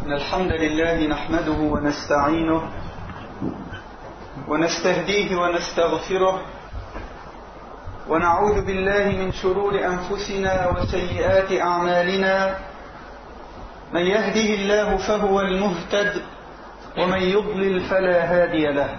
إن الحمد لله نحمده ونستعينه ونستهديه ونستغفره ونعوذ بالله من شرور أنفسنا وسيئات أعمالنا. من يهده الله فهو المهتد ومن يضلل فلا هادي له.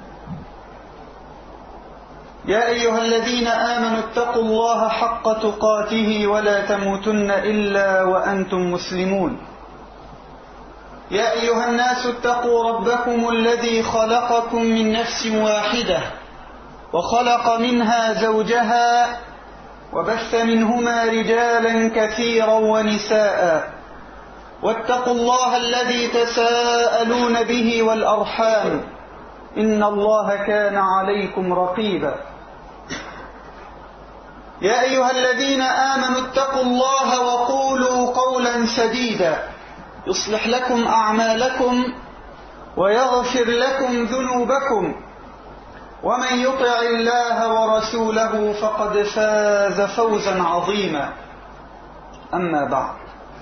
يا أيها الذين آمنوا اتقوا الله حق تقاته ولا تموتن إلا وأنتم مسلمون. يا أيها الناس اتقوا ربكم الذي خلقكم من نفس واحدة وخلق منها زوجها وبث منهما رجالا كثيرا ونساء واتقوا الله الذي تساءلون به والأرحام إن الله كان عليكم رقيبا. يا أيها الذين آمنوا اتقوا الله وقولوا قولا سديدا يصلح لكم أعمالكم ويغفر لكم ذنوبكم ومن يطع الله ورسوله فقد فاز فوزا عظيما. أما بعد،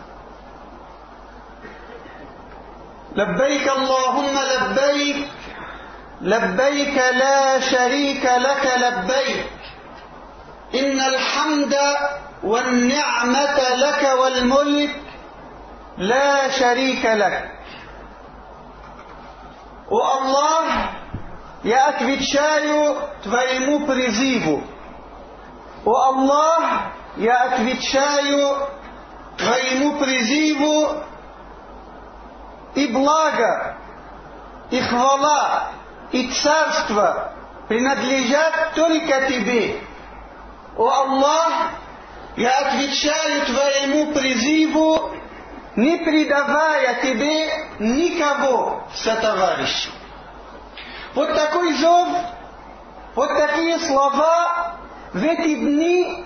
لبيك اللهم لبيك لبيك لا شريك لك لبيك إن الحمد والنعمة لك والملك لا شريك لك. O Allah, ja отвечаю Твоему призыву. O Allah, я отвечаю Твоему призыву, и благо, и хвала, и царство принадлежат только Тебе. О Аллах, я отвечаю Твоему призыву, не предавая Тебе никого в сотоварищи. Вот такой зов, вот такие слова в эти дни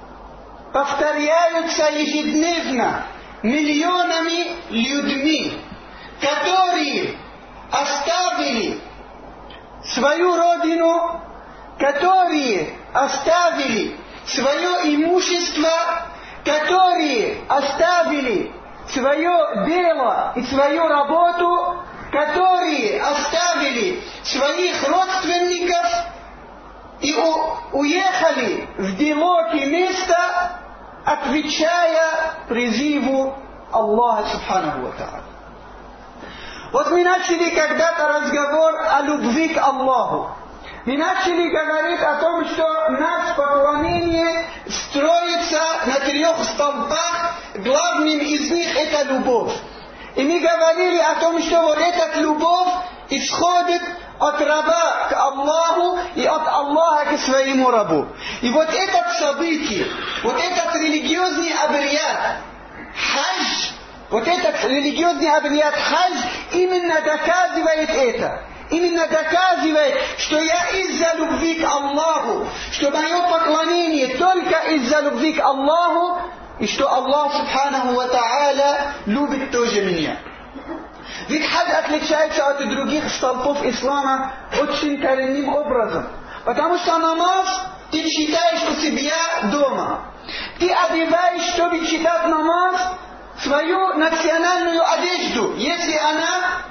повторяются ежедневно миллионами людьми, которые оставили свою родину, которые оставили свое имущество, которые оставили свое дело и свою работу, которые оставили своих родственников и уехали в далекое место, отвечая призыву Аллаха Субханаху ва Тааля. Вот мы начали когда-то разговор о любви к Аллаху. Мы начали говорить о том, что наше поклонение строится на 3 столбах. Главным из них это любовь. И мы говорили о том, что вот эта любовь исходит от раба к Аллаху и от Аллаха к своему рабу. И вот это событие, вот этот религиозный обряд хадж, вот этот религиозный обряд хадж именно доказывает это. Именно доказывает, что я из-за любви к Аллаху, что мое поклонение только из-за любви к Аллаху, и что Аллах Субханаху ва Тааля любит тоже меня. Ведь хадж отличается от других столпов ислама очень коренным образом. Потому что намаз ты читаешь у себя дома. Ты одеваешь, чтобы читать намаз, свою национальную одежду, если она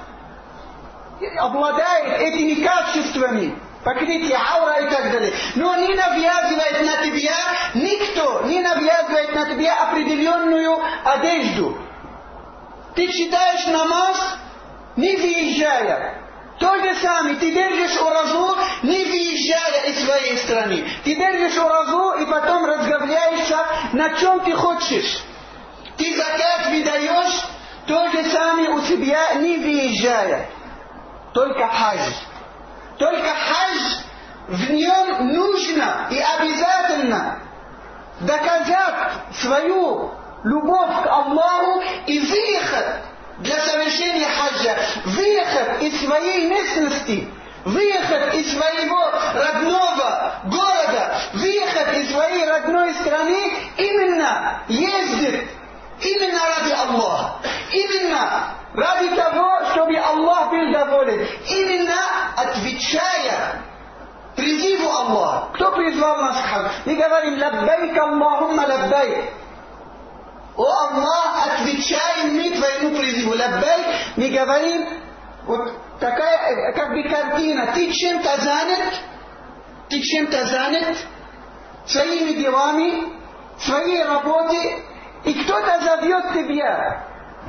обладает этими качествами, покрытие аура и так далее. Но не навязывает на тебя, никто не навязывает на тебя определенную одежду. Ты читаешь намаз, не выезжая. То же самое, ты держишь уразу, не выезжая из своей страны. Ты держишь уразу и потом разговляешься, на чем ты хочешь. Ты закат выдаешь, то же самое у себя, не выезжая. Только хадж. Только хадж, в нем нужно и обязательно доказать свою любовь к Аллаху и выехать для совершения хаджа, выехать из своей местности, выехать из своего родного города, выехать из своей родной страны, именно ездить, именно ради Аллаха, именно ради того, чтобы Аллах был доволен, именно отвечая призыву Аллаха. Кто призвал нас к хаджу? Мы говорим: лаббайк Аллахумма лаббайк. О Аллах, отвечаем мы твоему призыву. Лаббайк, мы говорим, вот такая, как бы картина. Ты чем-то занят, своими делами, своей работе, и кто-то зовет тебя.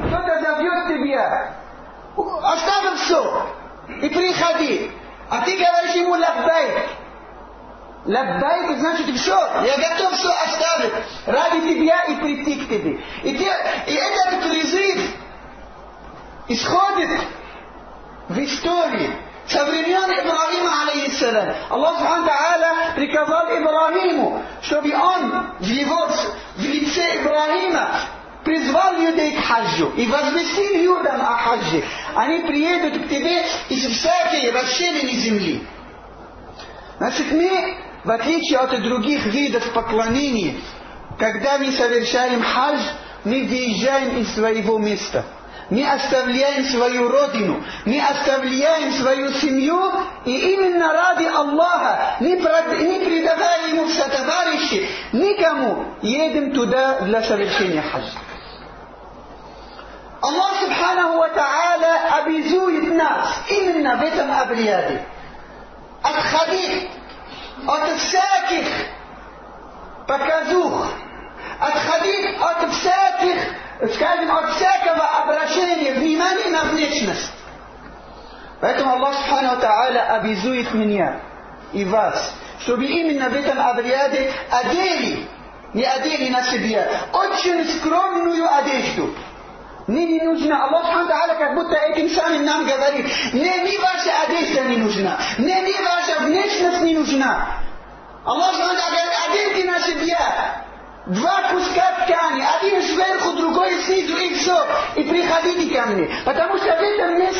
Оставь все и приходи. А ты говоришь ему лаббайк. Лаббайк значит все, я готов все оставить ради тебя и прийти к тебе. И этот призыв исходит в истории со времен Ибрахима, алейхиссалям. Аллах Субхану Тааля приказал Ибрахиму, чтобы он в лице Ибрахима призвал людей к хаджу и возвестил людям о хаджи. Они приедут к тебе из всякой расщелины земли. Значит, мы, в отличие от других видов поклонений, когда мы совершаем хадж, мы выезжаем из своего места. Мы оставляем свою родину, мы оставляем свою семью, и именно ради Аллаха, не предавая ему все товарищи, никому едем туда для совершения хаджа. Аллах Субханаху ва Тааля обязует нас именно в этом обряде отходить от всяких показух, отходить от всяких, скажем, от всякого обращения внимания на внешность. Поэтому Аллах Субхану ва Тааля обязует меня и вас, чтобы именно в этом обряде не одели на себя очень скромную одежду. Мне не нужно, Аллах Субхану ва Тааля как будто этим самым нам говорит, мне ваша одежда не нужна, мне ваша внешность не нужна. Аллах Субхану ва Тааля говорит, оденьте на себя 2 куска ткани, один сверху, другой снизу, и все, и приходите ко мне. Потому что в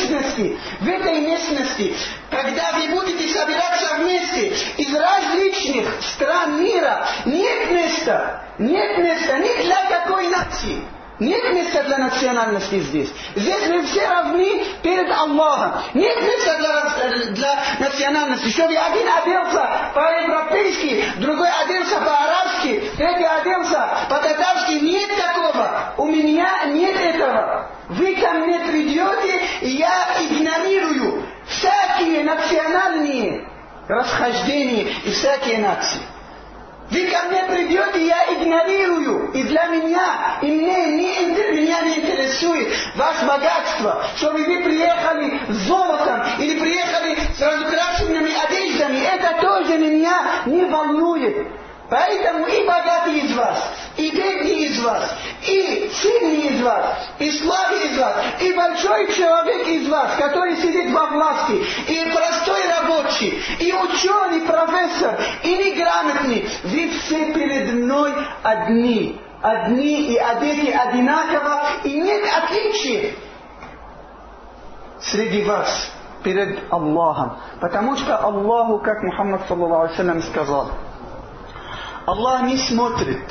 этой местности, когда вы будете собираться вместе из различных стран мира, нет места ни для какой нации. Нет места для национальности здесь. Здесь мы все равны перед Аллахом. Нет места для национальности. Чтобы один оделся по-европейски, другой оделся по-арабски, третий оделся по-татарски. Нет такого. У меня нет этого. Вы ко мне придете, и я игнорирую всякие национальные расхождения и всякие нации. Вы ко мне придете, я игнорирую. И для меня, меня не интересует ваше богатство. Чтобы вы приехали с золотом или приехали с разукрашенными одеждами. Это тоже меня не волнует. Поэтому и богатый из вас, и бедный из вас, и сильный из вас, и слабый из вас, и большой человек из вас, который сидит во власти, и простой рабочий, и ученый, профессор, и неграмотный, вы все перед мной одни и одеты одинаково, и нет отличия среди вас перед Аллахом. Потому что Аллаху, как Мухаммад саллаллаху алейхи вассалям сказал, Аллах не смотрит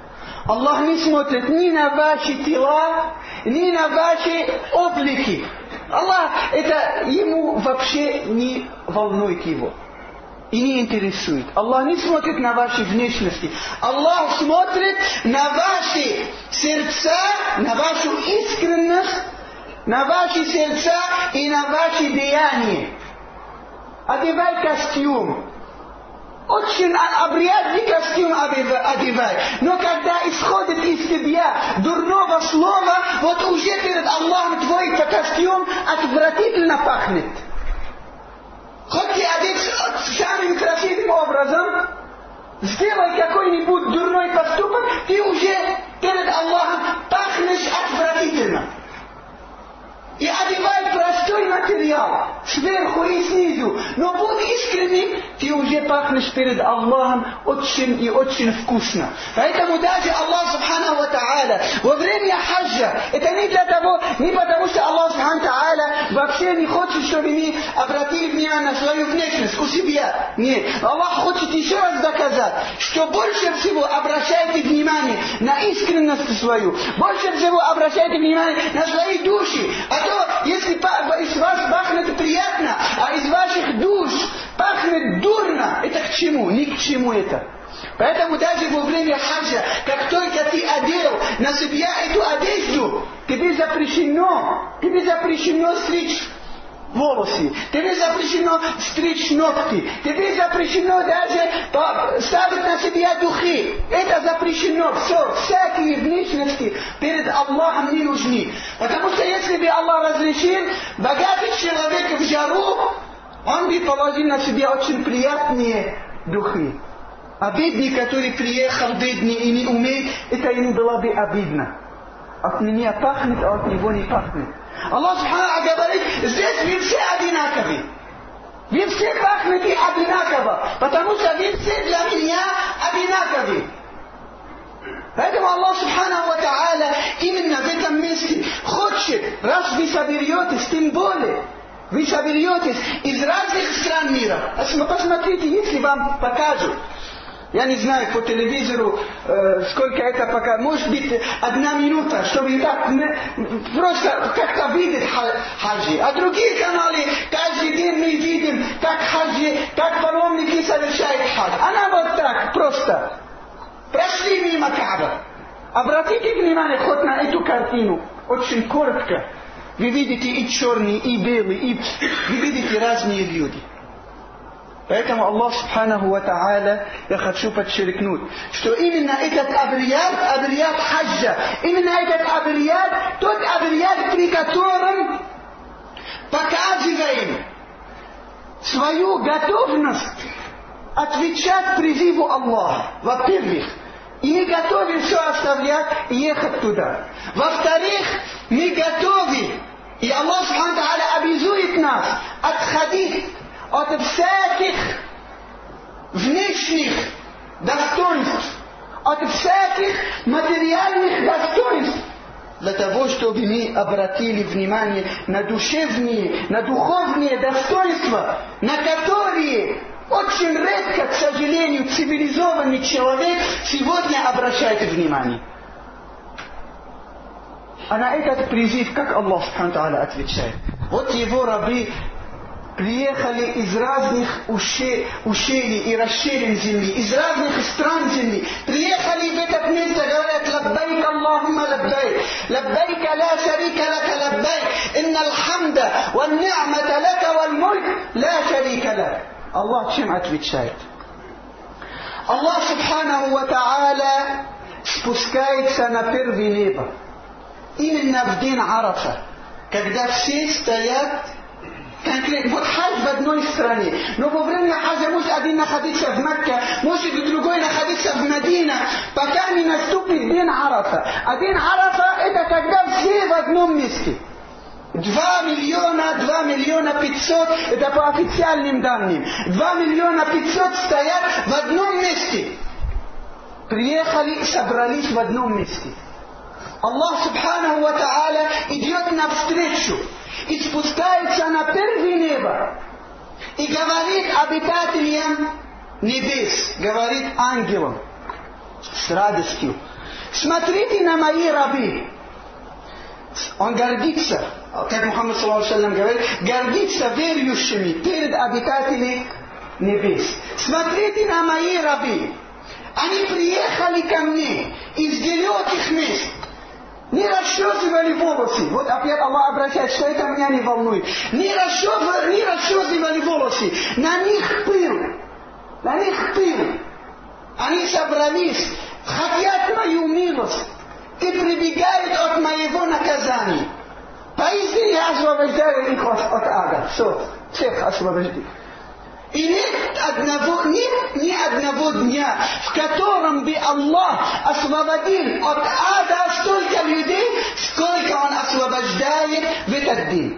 ни на ваши тела, ни на ваши облики. Аллах, это ему вообще не волнует его. И не интересует. Аллах не смотрит на ваши внешности. Аллах смотрит на ваши сердца, на вашу искренность, на ваши сердца и на ваши деяния. Одевай костюм. Очень обрядный костюм одевай. Но когда исходит из тебя дурного слова, вот уже перед Аллахом твой костюм отвратительно пахнет. Хоть ты одеть самым красивым образом, сделай какой-нибудь дурной поступок, ты уже перед Аллахом пахнешь отвратительно. И одевай простой материал, сверху и снизу. Но будь искренним, ты уже пахнешь перед Аллахом очень и очень вкусно. Поэтому даже Аллах Субханаху ва Тааля во время хаджа, это не потому что Аллах Субханаху ва Тааля вообще не хочет, чтобы мы обратили внимание на свою внешность у себя. Нет. Аллах хочет еще раз доказать, что больше всего обращайте внимание на искренность свою. Больше всего обращайте внимание на свои души. Если из вас пахнет приятно, а из ваших душ пахнет дурно, это к чему? Ни к чему это. Поэтому даже во время хаджа, как только ты одел на себя эту одежду, тебе запрещено стричь волосы, тебе запрещено стричь ногти, тебе запрещено даже ставить на себя духи. Это запрещено. Все, всякие внешности перед Аллахом не нужны. Потому что если бы Аллах разрешил, богатый человек в жару, он бы положил на себя очень приятные духи. А бедный, который приехал бедный и не умеет, это ему было бы обидно. От меня пахнет, а от него не пахнет. Аллах Субхану говорит, здесь вы все одинаковы. Вы все пахнете одинаково, потому что вы все для меня одинаковы. Поэтому Аллах Субхану ва Тааля именно в этом месте хочет, раз вы соберетесь, тем более, вы соберетесь из разных стран мира. Посмотрите, если вам покажут, я не знаю по телевизору, сколько это пока, может быть 1 минута, чтобы так просто как-то видеть хаджи. А другие каналы, каждый день мы видим, как хаджи, как паломники совершают хадж. Она вот так, просто. Прошли мимо Кааба. Обратите внимание хоть на эту картину, очень коротко. Вы видите и черные, и белые, и вы видите разные люди. Поэтому Аллах Субханаху ва Тааля, я хочу подчеркнуть, что именно этот абрият хаджа, именно этот абрият, тот абрият, при котором показываем свою готовность отвечать призыву Аллаха, во-первых, и мы готовы все оставлять и ехать туда. Во-вторых, мы готовы, и Аллах Субханаху ва Тааля обязует нас отходить от всяких внешних достоинств, от всяких материальных достоинств, для того, чтобы мы обратили внимание на душевные, на духовные достоинства, на которые очень редко, к сожалению, цивилизованный человек сегодня обращает внимание. А на этот призыв, как Аллах Субхану ва Тааля отвечает? Вот его рабы приехали из разных ущелий и расщелин земли, из разных стран земли, приехали в это место, говорят: «Лаббайк Аллахумма лаббайк, лаббайк ла шарика лака лаббайк, иннал хамда ван ни'мата лака вал мульк ла шарика лак». Аллах чем отвечает? Аллах Субханаху ва Тааля спускается на первое небо, именно в день Арафа, когда все стоят. Конкретно, вот хадж в одной стране, но во время хаджа может один находиться в Мекке, может другой находиться в Медине, пока не наступит день Арафа. А день Арафа это когда все в одном месте. 2 миллиона 500, это по официальным данным. 2 миллиона 500 стоят в одном месте. Приехали, собрались в одном месте. Аллах Субханаху ва Тааля идет навстречу и спускается на первое небо и говорит обитателям небес, говорит ангелам с радостью: смотрите на мои рабы. Он гордится, как Мухаммад ﷺ говорит, гордится верующими перед обитателями небес. Смотрите на мои рабы. Они приехали ко мне из далеких мест. Не расчесывали волосы. Вот опять Аллах обращает, что это меня не волнует. Не расчесывали волосы. На них пыл. Они собрались, хотят мою милость и прибегают от моего наказания. Поистине я освобождаю их от ада. Все, всех освобождаю. И нет ни одного дня, в котором бы Аллах освободил от ада столько людей, сколько Он освобождает в этот день.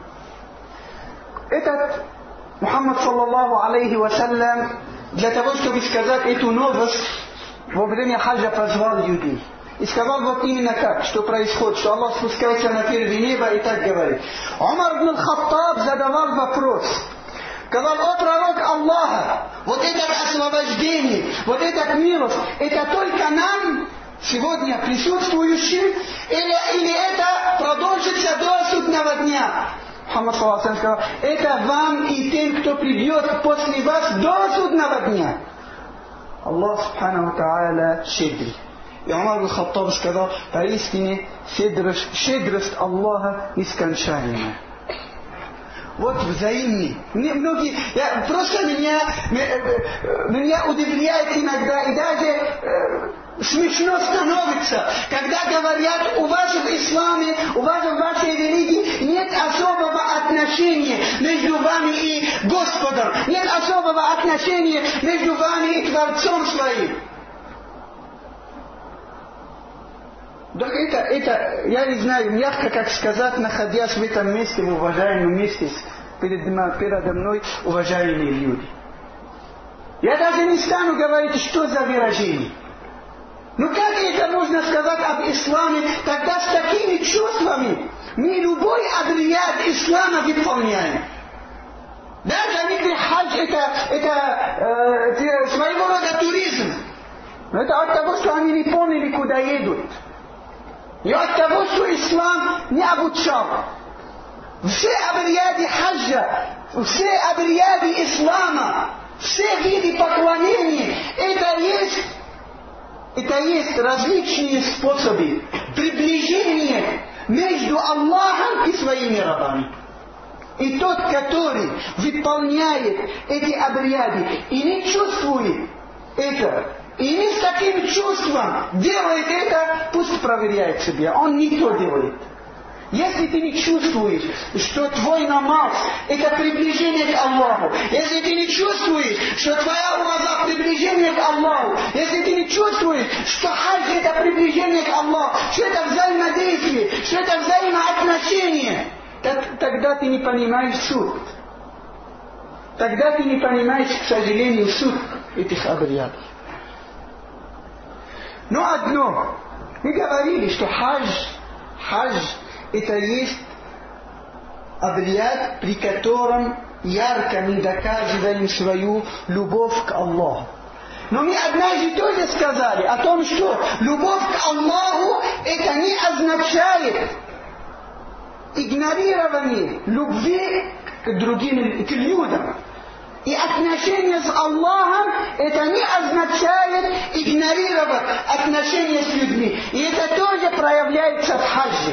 Этот Мухаммад саллаллаху алейхи вассалям, для того, чтобы сказать эту новость, во время хаджа позвал людей. И сказал вот именно так, что происходит, что Аллах спускается на первое небо и так говорит. Умар ибн Хаттаб задавал вопрос. Сказал: о пророк Аллаха, вот это освобождение, вот эта милость, это только нам, сегодня присутствующим, или это продолжится до судного дня? Мухаммад ﷺ сказал: это вам и тем, кто придет после вас до судного дня. Аллах Субхану Тааля щедрый. И Умар ибн-Хаттаб сказал, поистине щедрость Аллаха нескончаемая. Вот взаимный. Многие, просто меня удивляет иногда, и даже смешно становится, когда говорят, у вас в исламе, у вас в вашей религии нет особого отношения между вами и Господом, нет особого отношения между вами и Творцом своим. Так это, я не знаю, мягко как сказать, находясь в этом месте, в уважаемом месте, передо мной уважаемые люди. Я даже не стану говорить, что за выражение. Ну как это можно сказать об исламе, тогда с такими чувствами мы любой обряд ислама выполняем. Даже если хадж это своего рода туризм. Но это от того, что они не поняли, куда едут. И от того, что ислам не обучал. Все обряды хаджа, все обряды ислама, все виды поклонения, это есть различные способы приближения между Аллахом и своими рабами. И тот, который выполняет эти обряды и не чувствует это, и не с таким чувством делает это, пусть проверяет себя. Он не то делает. Если ты не чувствуешь, что твой намаз это приближение к Аллаху, если ты не чувствуешь, что твоя ураза приближение к Аллаху, если ты не чувствуешь, что хадж это приближение к Аллаху, что это взаимодействие, что это взаимоотношение, тогда ты не понимаешь суть. Тогда ты не понимаешь, к сожалению, суть этих обрядов. Но одно, мы говорили, что хадж это есть обряд, при котором ярко мы доказываем свою любовь к Аллаху. Но мы однажды тоже сказали о том, что любовь к Аллаху это не означает игнорирование любви к другим, к людям. И отношения с Аллахом это не означает игнорировать отношения с людьми. И это тоже проявляется в хаджи.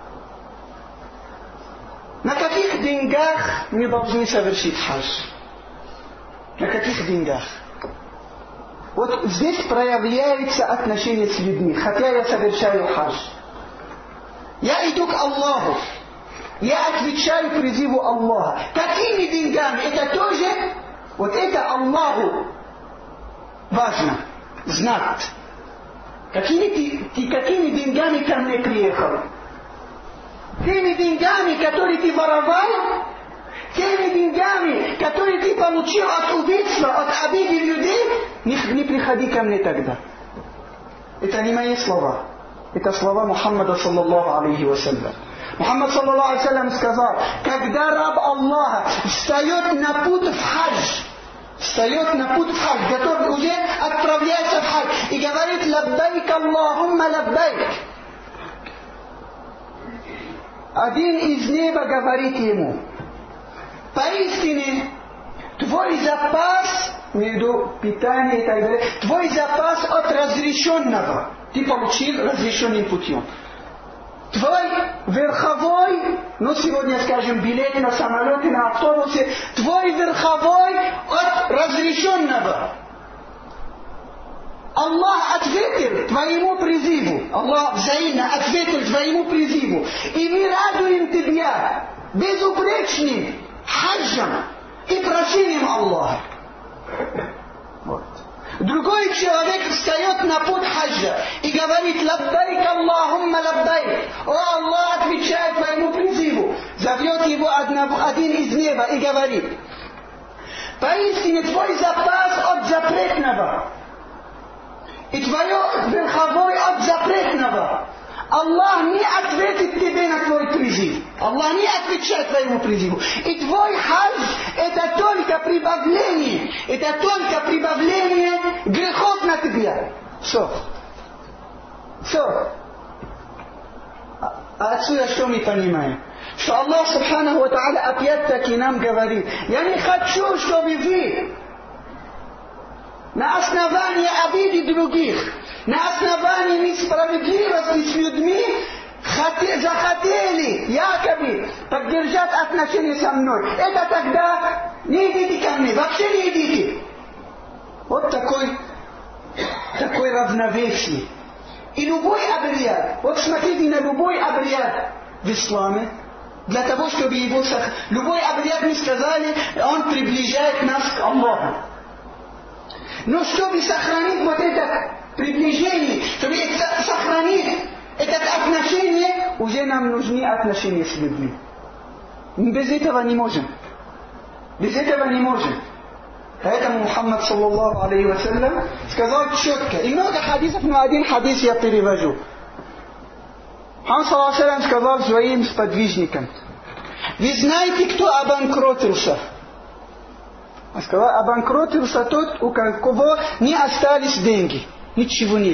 На каких деньгах мы должны совершить хадж? На каких деньгах? Вот здесь проявляется отношение с людьми, хотя я совершаю хадж. Я иду к Аллаху. Я отвечаю призыву Аллаха. Какими деньгами? Это тоже, вот это Аллаху важно знать. Какими деньгами ко мне приехал? Теми деньгами, которые ты воровал, теми деньгами, которые ты получил от убийства, от обиды людей, не приходи ко мне тогда. Это не мои слова. Это слова Мухаммада саллаллаху алейхи вассалям. Мухаммад саллаллаху алейхи вассалям сказал, когда раб Аллаха встает на путь в хадж, готов уже отправляется в хадж и говорит лаббайк Аллахумма лаббайк. Один из неба говорит ему, поистине твой запас, между питанием и так далее, твой запас от разрешенного, ты получил разрешенным путем. Твой верховой, сегодня скажем, билет на самолете, на автобусе, твой верховой от разрешенного. Аллах ответил твоему призыву. Аллах взаимно ответил твоему призыву. И мы радуем тебя безупречным хаджем и прощением Аллаха. Вот. Другой человек встает на путь хаджа и говорит лаббайк Аллахумма лаббайк. О Аллах отвечает твоему призыву. Зовет его один из неба и говорит, поистине твой запас от запретного. И твое верховой от запретного. Аллах не ответит тебе на твой призыв. Аллах не отвечает твоему призыву. И твой хадж это только прибавление. Это только прибавление грехов на тебя. Все. А отсюда что мы понимаем? Что Аллах Субханаху ва Тааля опять-таки нам говорит, я не хочу, чтобы вы на основании обиды других, на основании несправедливости с людьми, захотели якобы поддержать отношения со мной. Это тогда не идите ко мне, вообще не идите. Вот такой равновесие. И любой обряд, вот смотрите на любой обряд в исламе, для того, чтобы его любой обряд, мы сказали, он приближает нас к Аллаху. Но чтобы сохранить вот это приближение, чтобы сохранить это отношение, уже нам нужны отношения с людьми. Мы без этого не можем. Без этого не можем. Поэтому Мухаммад саллаллаху алейхи вассалям сказал четко. И много хадисов, но один хадис я перевожу. Мухаммад саллаллаху алейхи вассалям сказал своим сподвижникам: вы знаете, кто обанкротился? Он сказал: обанкротился тот, у кого не остались деньги. Ничего нет.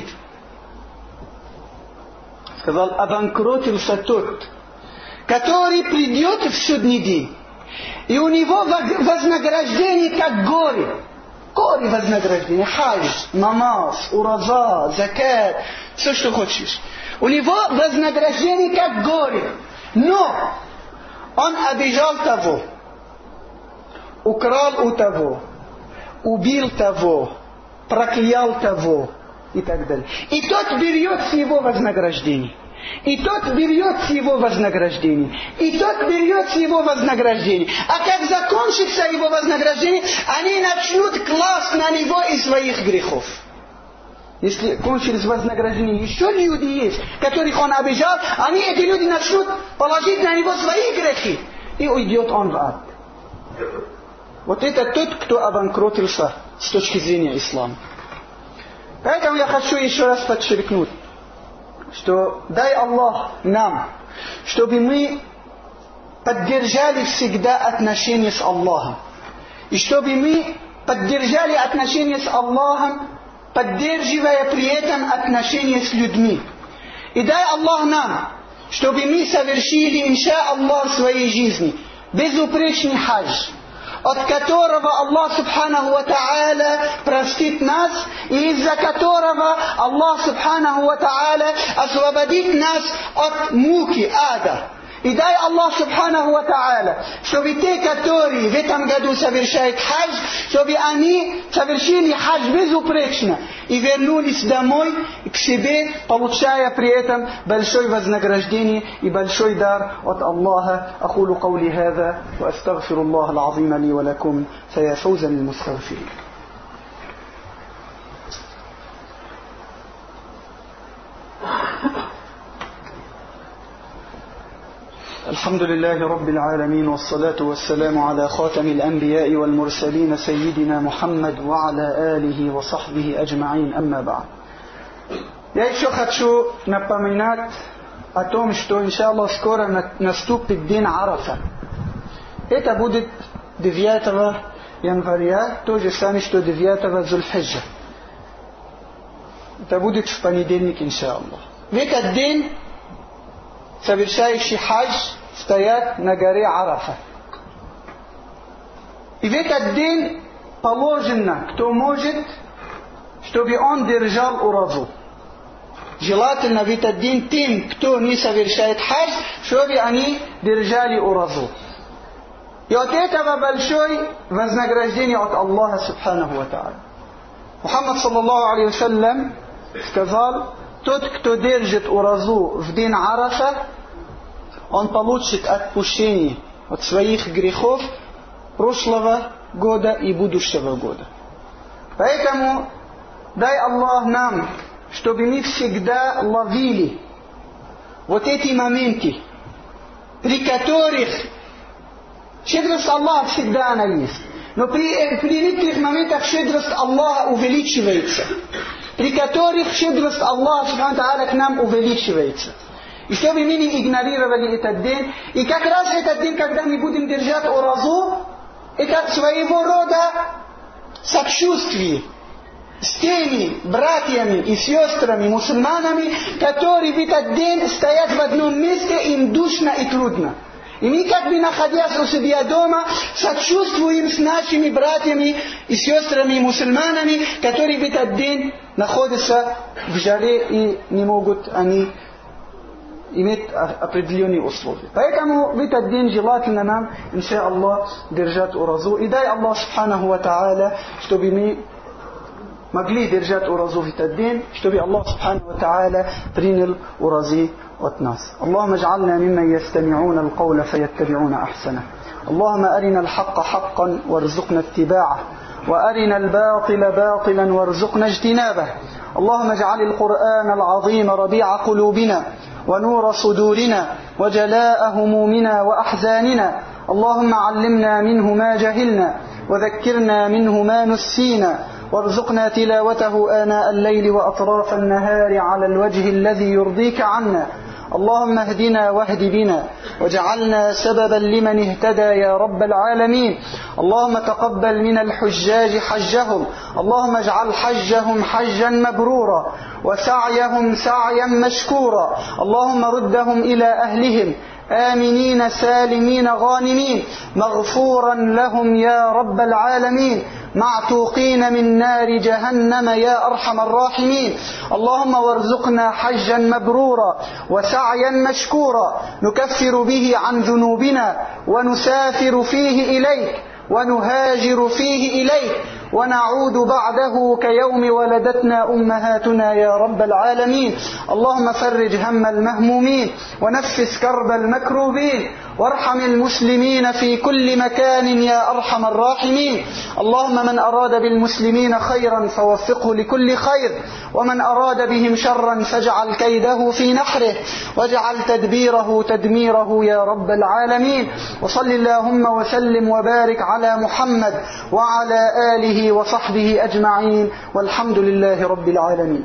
Сказал: обанкротился тот, который придет в судный день. И у него вознаграждение как горе. Горе вознаграждение. Хадж, намаз, ураза, закат, все, что хочешь. У него вознаграждение как горе. Но он обижал того, украл у того, убил того, проклял того и так далее. И тот берет с его вознаграждение. И тот берет с его вознаграждение. И тот берет с его вознаграждение. А как закончится его вознаграждение, они начнут класть на него из своих грехов. Если кончилось вознаграждение, еще люди есть, которых он обижал, эти люди начнут положить на него свои грехи. И уйдет он в ад. Вот это тот, кто обанкротился с точки зрения ислама. Поэтому я хочу еще раз подчеркнуть, что дай Аллах нам, чтобы мы поддержали всегда отношения с Аллахом. И чтобы мы поддержали отношения с Аллахом, поддерживая при этом отношения с людьми. И дай Аллах нам, чтобы мы совершили, инша Аллах, в своей жизни безупречный хадж, от которого Аллах субханаху ва та'аля простит нас, и из-за которого Аллах субханаху ва та'аля освободит нас от муки ада. И дай Аллах субханаху ва та'аля, чтобы те, которые в этом году совершают хадж, чтобы они совершили хадж безупречно и вернулись домой к себе, получая при этом большое вознаграждение и большой дар от Аллаха. Акулу каули хаза ва астагфиру Аллах ал-азима ли ва лакум, фая фаузан лил-мустагфирин. الحمد لله رب العالمين والصلاة والسلام على خاتم الأنبياء والمرسلين سيدنا محمد وعلى آله وصحبه أجمعين أما بعد. Я еще хочу напоминать о том, что, иншаллах, скоро наступит день Арафа. Это будет 9 января, то же самое, что 9 Зульхиджа. Это будет в понедельник, иншаллах. В этот день совершающий хадж стоят на горе Арафа. И в этот день положено, кто может, чтобы он держал уразу. Желательно в этот день тем, кто не совершает хадж, чтобы они держали уразу. И от этого большое вознаграждение от Аллаха субханаху ва та'аля. Мухаммад саллаллаху алейхи вассалям сказал: тот, кто держит уразу в день Арафа, он получит отпущение от своих грехов прошлого года и будущего года. Поэтому дай Аллах нам, чтобы мы всегда ловили вот эти моменты, при которых щедрость Аллаха всегда она есть. Но при некоторых моментах щедрость Аллаха увеличивается, при которых щедрость Аллаха субхану та'аля к нам увеличивается. И чтобы мы не игнорировали этот день. И как раз этот день, когда мы будем держать уразу, это своего рода сочувствие с теми братьями и сестрами, мусульманами, которые в этот день стоят в одном месте, им душно и трудно. И мы, как бы находясь у себя дома, сочувствуем с нашими братьями и сестрами мусульманами, которые в этот день находятся в жаре и не могут они иметь определенные условия. Поэтому в этот день желательно нам, инша Аллах, держать уразу. И дай Аллах Субханаху ва Тааля, чтобы мы могли держать уразу в этот день, чтобы Аллах Субханаху ва Тааля принял уразы от нас. اللهم اجعلنا ممن يستمعون القول فيتبعون أحسنه. اللهم أرنا الحق حقا وارزقنا اتباعه وأرنا الباطل باطلا وارزقنا اجتنابه. اللهم اجعل القرآن العظيم ربيع قلوبنا ونور صدورنا وجلاء همومنا وأحزاننا. اللهم علمنا منه ما جهلنا وذكرنا منه ما نسينا وارزقنا تلاوته آناء الليل وأطراف النهار على الوجه الذي يرضيك عنا. اللهم اهدنا واهد بنا واجعلنا سببا لمن اهتدى يا رب العالمين. اللهم تقبل من الحجاج حجهم. اللهم اجعل حجهم حجا مبرورا وسعيهم سعيا مشكورا. اللهم ردهم إلى أهلهم آمنين سالمين غانمين مغفورا لهم يا رب العالمين معتوقين من نار جهنم يا أرحم الراحمين. اللهم وارزقنا حجا مبرورا وسعيا مشكورا نكفر به عن ذنوبنا ونسافر فيه إليك ونهاجر فيه إليك ونعود بعده كيوم ولدتنا أمهاتنا يا رب العالمين. اللهم فرج هم المهمومين ونفس كرب المكروبين وارحم المسلمين في كل مكان يا أرحم الراحمين. اللهم من أراد بالمسلمين خيرا فوفقه لكل خير ومن أراد بهم شرا فاجعل كيده في نحره واجعل تدبيره تدميره يا رب العالمين. وصل اللهم وسلم وبارك على محمد وعلى آله وصحبه أجمعين والحمد لله رب العالمين.